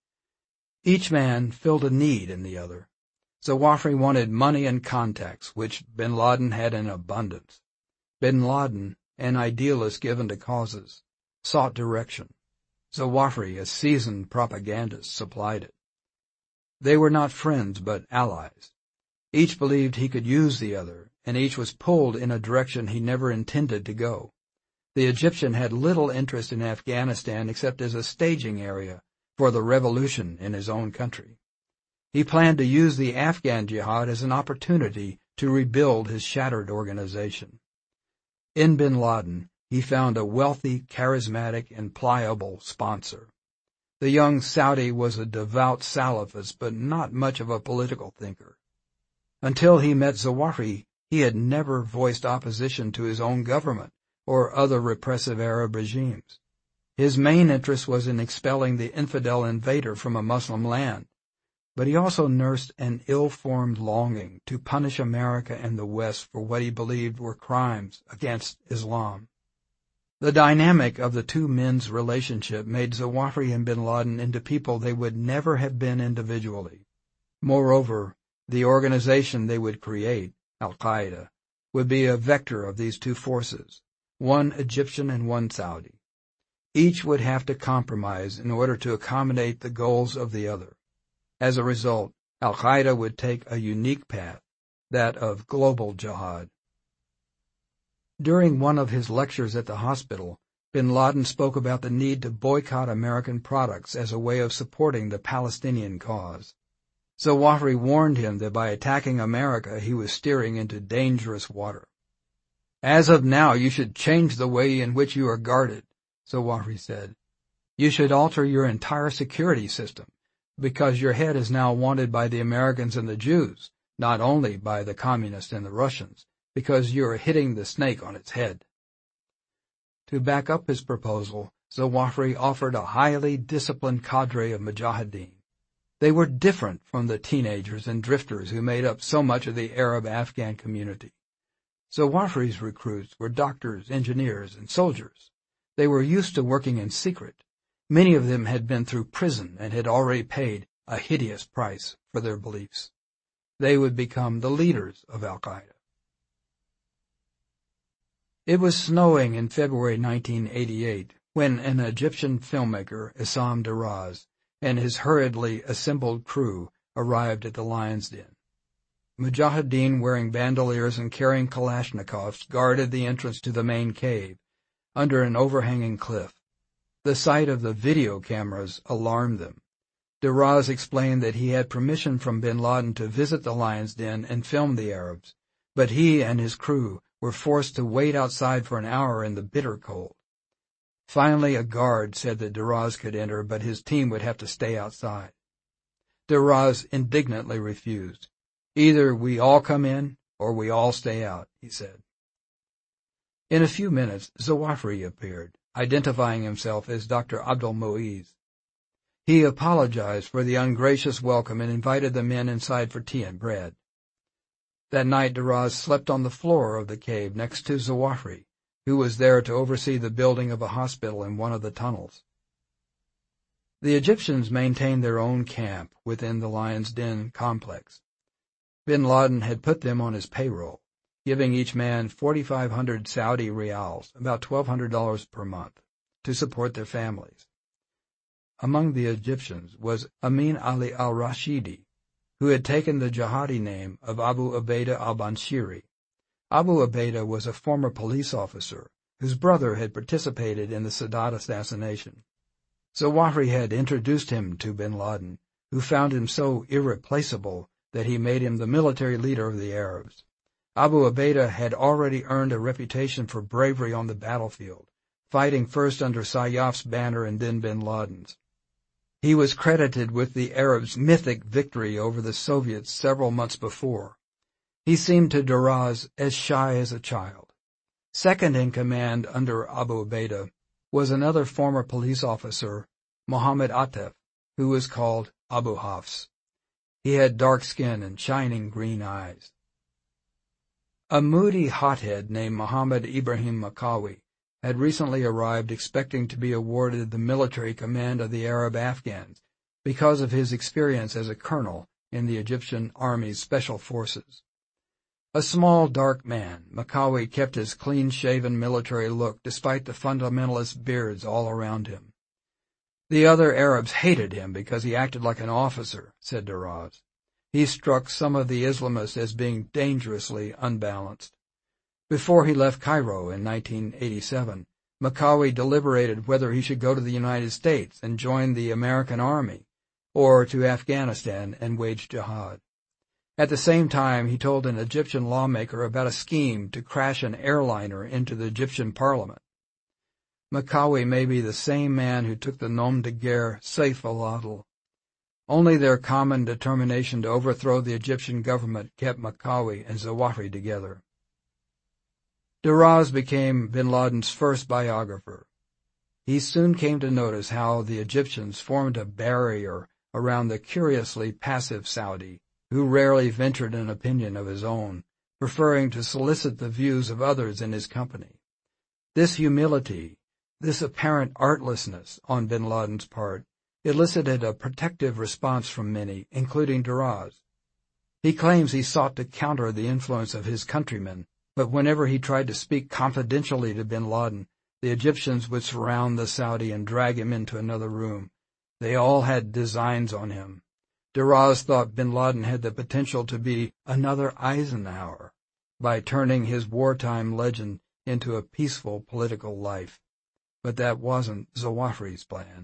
Each man filled a need in the other. Zawahiri wanted money and contacts, which Bin Laden had in abundance. Bin Laden, an idealist given to causes, sought direction. Zawahiri, a seasoned propagandist, supplied it. They were not friends, but allies. Each believed he could use the other, and each was pulled in a direction he never intended to go. The Egyptian had little interest in Afghanistan except as a staging area for the revolution in his own country. He planned to use the Afghan jihad as an opportunity to rebuild his shattered organization. In Bin Laden, he found a wealthy, charismatic, and pliable sponsor. The young Saudi was a devout Salafist, but not much of a political thinker. Until he met Zawahiri, he had never voiced opposition to his own government or other repressive Arab regimes. His main interest was in expelling the infidel invader from a Muslim land, but he also nursed an ill-formed longing to punish America and the West for what he believed were crimes against Islam. The dynamic of the two men's relationship made Zawahiri and Bin Laden into people they would never have been individually. Moreover, the organization they would create, Al-Qaeda, would be a vector of these two forces, one Egyptian and one Saudi. Each would have to compromise in order to accommodate the goals of the other. As a result, Al-Qaeda would take a unique path, that of global jihad. During one of his lectures at the hospital, Bin Laden spoke about the need to boycott American products as a way of supporting the Palestinian cause. Zawahiri warned him that by attacking America he was steering into dangerous water. "As of now, you should change the way in which you are guarded," Zawahiri said. "You should alter your entire security system, because your head is now wanted by the Americans and the Jews, not only by the Communists and the Russians, because you are hitting the snake on its head." To back up his proposal, Zawahiri offered a highly disciplined cadre of mujahideen. They were different from the teenagers and drifters who made up so much of the Arab-Afghan community. Zawahiri's recruits were doctors, engineers, and soldiers. They were used to working in secret. Many of them had been through prison and had already paid a hideous price for their beliefs. They would become the leaders of Al-Qaeda. It was snowing in February 1988 when an Egyptian filmmaker, Issam Daraz, and his hurriedly assembled crew arrived at the lion's den. Mujahideen wearing bandoliers and carrying Kalashnikovs guarded the entrance to the main cave, under an overhanging cliff. The sight of the video cameras alarmed them. Daraz explained that he had permission from bin Laden to visit the lion's den and film the Arabs, but he and his crew were forced to wait outside for an hour in the bitter cold. Finally, a guard said that Daraz could enter, but his team would have to stay outside. Daraz indignantly refused. "Either we all come in, or we all stay out," he said. In a few minutes, Zawahiri appeared, identifying himself as Dr. Abdul Muiz. He apologized for the ungracious welcome and invited the men inside for tea and bread. That night, Daraz slept on the floor of the cave next to Zawahiri, who was there to oversee the building of a hospital in one of the tunnels. The Egyptians maintained their own camp within the Lion's Den complex. Bin Laden had put them on his payroll, giving each man 4,500 Saudi riyals, about $1,200 per month, to support their families. Among the Egyptians was Amin Ali al-Rashidi, who had taken the jihadi name of Abu Ubaidah al-Banshiri. Abu Ubaidah was a former police officer whose brother had participated in the Sadat assassination. Zawahiri had introduced him to bin Laden, who found him so irreplaceable that he made him the military leader of the Arabs. Abu Ubaidah had already earned a reputation for bravery on the battlefield, fighting first under Sayyaf's banner and then bin Laden's. He was credited with the Arabs' mythic victory over the Soviets several months before. He seemed to Daraz as shy as a child. Second in command under Abu Ubaidah was another former police officer, Mohammed Atef, who was called Abu Hafs. He had dark skin and shining green eyes. A moody hothead named Muhammad Ibrahim Makawi had recently arrived expecting to be awarded the military command of the Arab Afghans because of his experience as a colonel in the Egyptian Army's Special Forces. A small, dark man, Makawi kept his clean-shaven military look despite the fundamentalist beards all around him. The other Arabs hated him because he acted like an officer, said Daraz. He struck some of the Islamists as being dangerously unbalanced. Before he left Cairo in 1987, Makawi deliberated whether he should go to the United States and join the American Army, or to Afghanistan and wage jihad. At the same time, he told an Egyptian lawmaker about a scheme to crash an airliner into the Egyptian parliament. Makawi may be the same man who took the nom de guerre Saif al-Adl. Only their common determination to overthrow the Egyptian government kept Makawi and Zawahiri together. Daraz became bin Laden's first biographer. He soon came to notice how the Egyptians formed a barrier around the curiously passive Saudi, who rarely ventured an opinion of his own, preferring to solicit the views of others in his company. This humility, this apparent artlessness on bin Laden's part, elicited a protective response from many, including Daraz. He claims he sought to counter the influence of his countrymen, but whenever he tried to speak confidentially to bin Laden, the Egyptians would surround the Saudi and drag him into another room. They all had designs on him. Daraz thought bin Laden had the potential to be another Eisenhower by turning his wartime legend into a peaceful political life. But that wasn't Zawahiri's plan.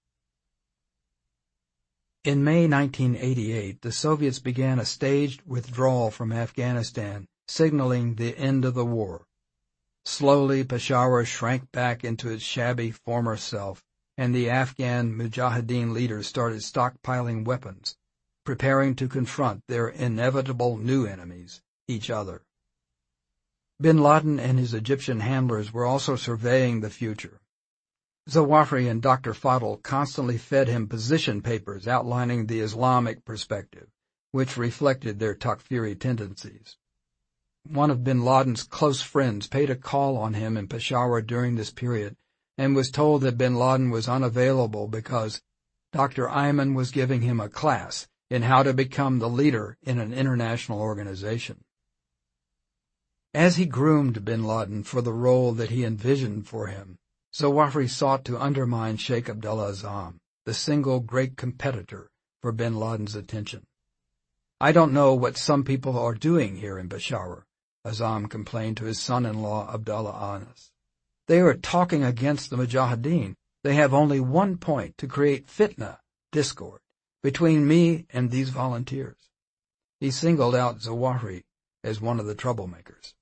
In May 1988, the Soviets began a staged withdrawal from Afghanistan, signaling the end of the war. Slowly, Peshawar shrank back into its shabby former self, and the Afghan Mujahideen leaders started stockpiling weapons, preparing to confront their inevitable new enemies, each other. Bin Laden and his Egyptian handlers were also surveying the future. Zawahiri and Dr. Fadl constantly fed him position papers outlining the Islamic perspective, which reflected their Takfiri tendencies. One of bin Laden's close friends paid a call on him in Peshawar during this period and was told that bin Laden was unavailable because Dr. Ayman was giving him a class in how to become the leader in an international organization. As he groomed bin Laden for the role that he envisioned for him, Zawahri sought to undermine Sheikh Abdullah Azzam, the single great competitor for bin Laden's attention. "I don't know what some people are doing here in Peshawar," Azzam complained to his son-in-law Abdullah Anas. "They are talking against the Mujahideen. They have only one point: to create fitna, discord, between me and these volunteers." He singled out Zawahri as one of the troublemakers.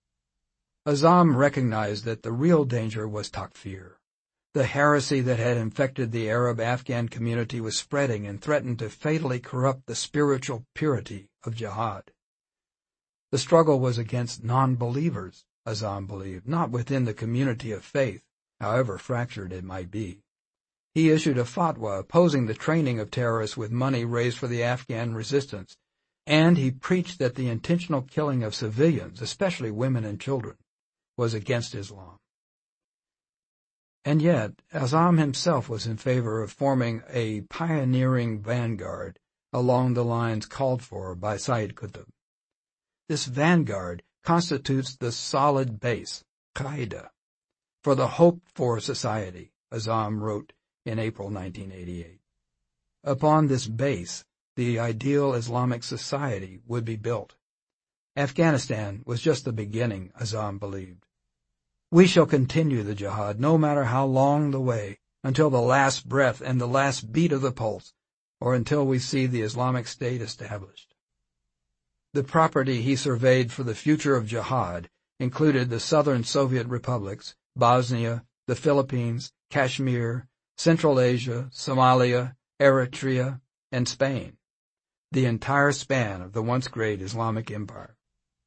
Azzam recognized that the real danger was takfir. The heresy that had infected the Arab-Afghan community was spreading and threatened to fatally corrupt the spiritual purity of jihad. The struggle was against non-believers, Azzam believed, not within the community of faith, however fractured it might be. He issued a fatwa opposing the training of terrorists with money raised for the Afghan resistance, and he preached that the intentional killing of civilians, especially women and children, was against Islam. And yet, Azzam himself was in favor of forming a pioneering vanguard along the lines called for by Sayyid Qutb. This vanguard constitutes the solid base, qaida, for the hoped-for society, Azzam wrote in April 1988. Upon this base, the ideal Islamic society would be built. Afghanistan was just the beginning, Azzam believed. "We shall continue the jihad, no matter how long the way, until the last breath and the last beat of the pulse, or until we see the Islamic State established." The property he surveyed for the future of jihad included the southern Soviet republics, Bosnia, the Philippines, Kashmir, Central Asia, Somalia, Eritrea, and Spain, the entire span of the once great Islamic empire.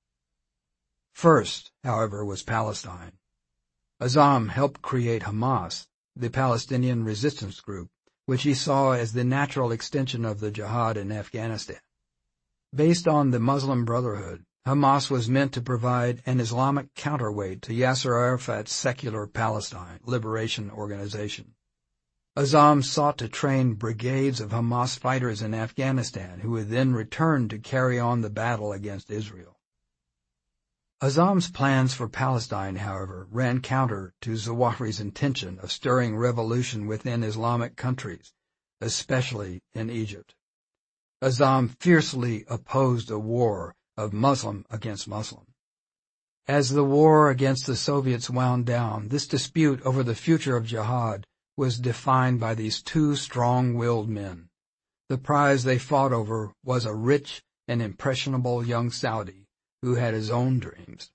First, however, was Palestine. Azzam helped create Hamas, the Palestinian resistance group, which he saw as the natural extension of the jihad in Afghanistan. Based on the Muslim Brotherhood, Hamas was meant to provide an Islamic counterweight to Yasser Arafat's secular Palestine Liberation Organization. Azzam sought to train brigades of Hamas fighters in Afghanistan who would then return to carry on the battle against Israel. Azzam's plans for Palestine, however, ran counter to Zawahri's intention of stirring revolution within Islamic countries, especially in Egypt. Azzam fiercely opposed a war of Muslim against Muslim. As the war against the Soviets wound down, this dispute over the future of jihad was defined by these two strong-willed men. The prize they fought over was a rich and impressionable young Saudi who had his own dreams.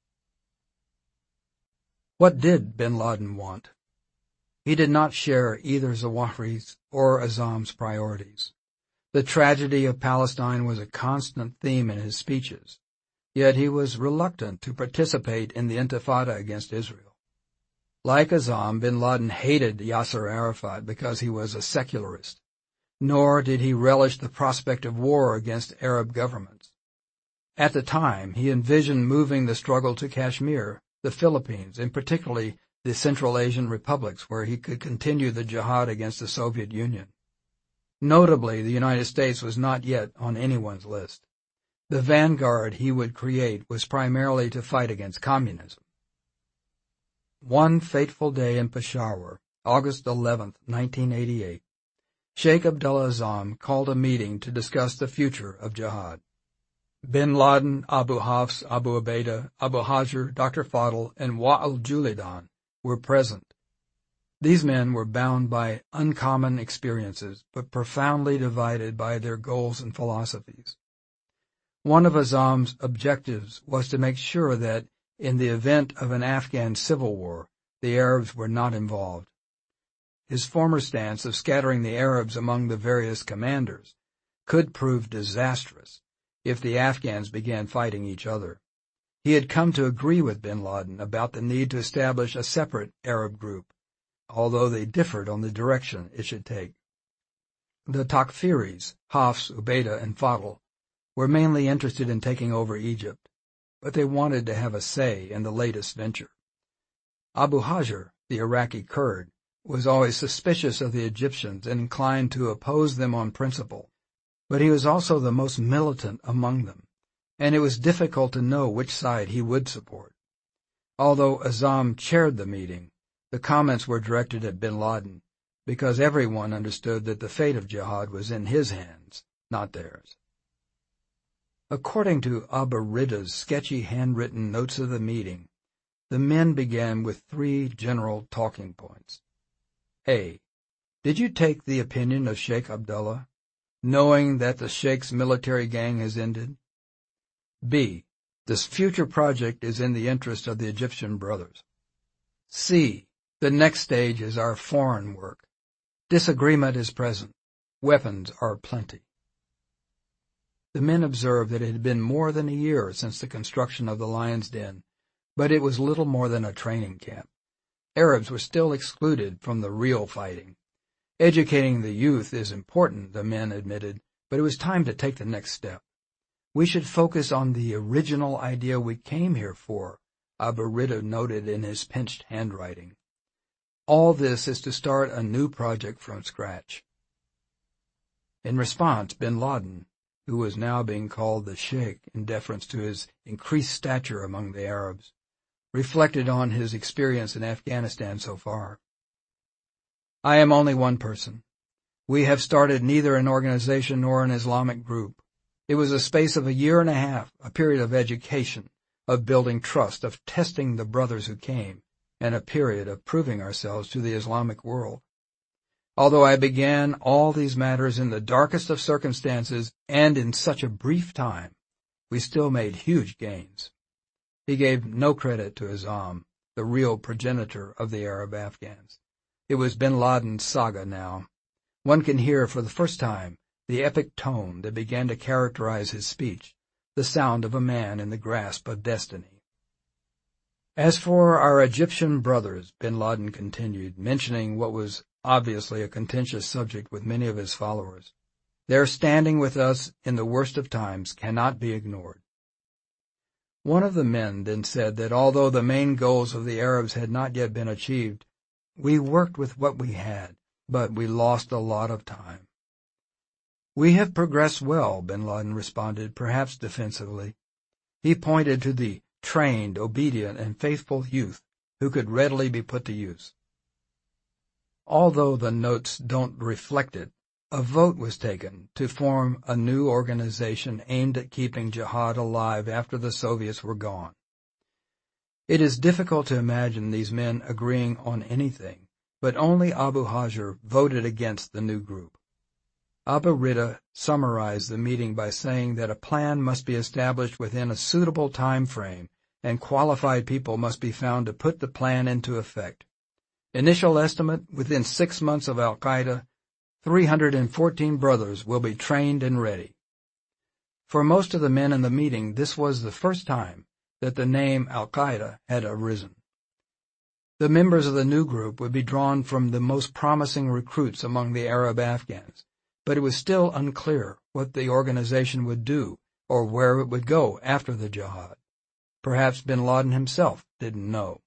What did bin Laden want? He did not share either Zawahri's or Azzam's priorities. The tragedy of Palestine was a constant theme in his speeches, yet he was reluctant to participate in the intifada against Israel. Like Azzam, bin Laden hated Yasser Arafat because he was a secularist, nor did he relish the prospect of war against Arab governments. At the time, he envisioned moving the struggle to Kashmir, the Philippines, and particularly the Central Asian republics, where he could continue the jihad against the Soviet Union. Notably, the United States was not yet on anyone's list. The vanguard he would create was primarily to fight against communism. One fateful day in Peshawar, August 11, 1988, Sheikh Abdullah Azzam called a meeting to discuss the future of jihad. Bin Laden, Abu Hafs, Abu Ubaidah, Abu Hajar, Dr. Fadl, and Wa'il Julidan were present. These men were bound by uncommon experiences, but profoundly divided by their goals and philosophies. One of Azzam's objectives was to make sure that, in the event of an Afghan civil war, the Arabs were not involved. His former stance of scattering the Arabs among the various commanders could prove disastrous if the Afghans began fighting each other. He had come to agree with bin Laden about the need to establish a separate Arab group, although they differed on the direction it should take. The Takfiris, Hafs, Ubaidah, and Fadl, were mainly interested in taking over Egypt, but they wanted to have a say in the latest venture. Abu Hajar, the Iraqi Kurd, was always suspicious of the Egyptians and inclined to oppose them on principle, but he was also the most militant among them, and it was difficult to know which side he would support. Although Azzam chaired the meeting, The comments were directed at bin Laden, because everyone understood that the fate of jihad was in his hands, not theirs. According to Abu Rida's sketchy handwritten notes of the meeting, the men began with 3 general talking points. A. Did you take the opinion of Sheikh Abdullah, knowing that the Sheikh's military gang has ended? B. This future project is in the interest of the Egyptian brothers. C. The next stage is our foreign work. Disagreement is present. Weapons are plenty. The men observed that it had been more than a year since the construction of the Lion's Den, but it was little more than a training camp. Arabs were still excluded from the real fighting. Educating the youth is important, the men admitted, but it was time to take the next step. We should focus on the original idea we came here for, Abu Rida noted in his pinched handwriting. All this is to start a new project from scratch. In response, bin Laden, who was now being called the Sheikh in deference to his increased stature among the Arabs, reflected on his experience in Afghanistan so far. I am only one person. We have started neither an organization nor an Islamic group. It was a space of a year and a half, a period of education, of building trust, of testing the brothers who came, and a period of proving ourselves to the Islamic world. Although I began all these matters in the darkest of circumstances and in such a brief time, we still made huge gains. He gave no credit to Azzam, the real progenitor of the Arab Afghans. It was bin Laden's saga now. One can hear for the first time the epic tone that began to characterize his speech, the sound of a man in the grasp of destiny. As for our Egyptian brothers, bin Laden continued, mentioning what was obviously a contentious subject with many of his followers, their standing with us in the worst of times cannot be ignored. One of the men then said that although the main goals of the Arabs had not yet been achieved, we worked with what we had, but we lost a lot of time. We have progressed well, bin Laden responded, perhaps defensively. He pointed to the trained, obedient, and faithful youth who could readily be put to use. Although the notes don't reflect it, a vote was taken to form a new organization aimed at keeping jihad alive after the Soviets were gone. It is difficult to imagine these men agreeing on anything, but only Abu Hajar voted against the new group. Abu Rida summarized the meeting by saying that a plan must be established within a suitable time frame, and qualified people must be found to put the plan into effect. Initial estimate, within 6 months of Al-Qaeda, 314 brothers will be trained and ready. For most of the men in the meeting, this was the first time that the name Al-Qaeda had arisen. The members of the new group would be drawn from the most promising recruits among the Arab Afghans, but it was still unclear what the organization would do or where it would go after the jihad. Perhaps bin Laden himself didn't know.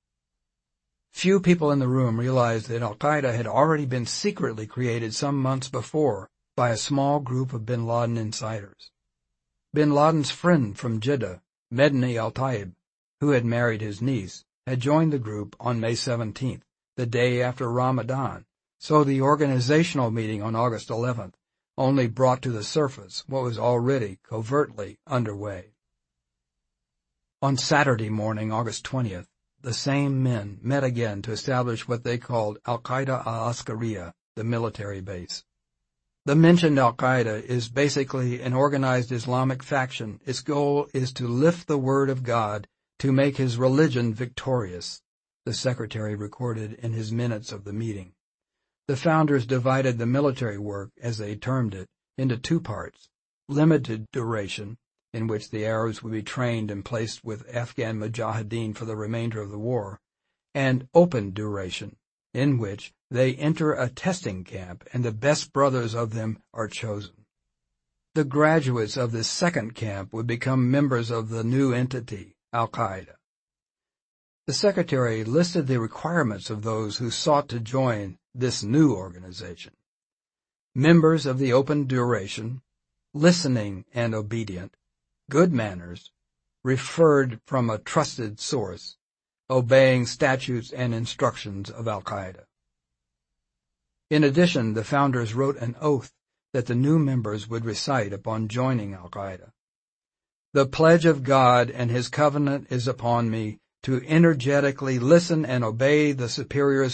Few people in the room realized that Al-Qaeda had already been secretly created some months before by a small group of bin Laden insiders. Bin Laden's friend from Jeddah, Medni al-Taib, who had married his niece, had joined the group on May 17th, the day after Ramadan, so the organizational meeting on August 11th only brought to the surface what was already covertly underway. On Saturday morning, August 20th, the same men met again to establish what they called Al-Qaeda al-Askariya, the military base. The mentioned Al-Qaeda is basically an organized Islamic faction. Its goal is to lift the word of God to make his religion victorious, the secretary recorded in his minutes of the meeting. The founders divided the military work, as they termed it, into 2 parts: limited duration, in which the Arabs would be trained and placed with Afghan mujahideen for the remainder of the war, and open duration, in which they enter a testing camp and the best brothers of them are chosen. The graduates of this second camp would become members of the new entity, Al-Qaeda. The secretary listed the requirements of those who sought to join this new organization. Members of the open duration, listening and obedient, good manners, referred from a trusted source, obeying statutes and instructions of al-Qaeda. In addition, the founders wrote an oath that the new members would recite upon joining al-Qaeda. The pledge of God and His covenant is upon me to energetically listen and obey the superiors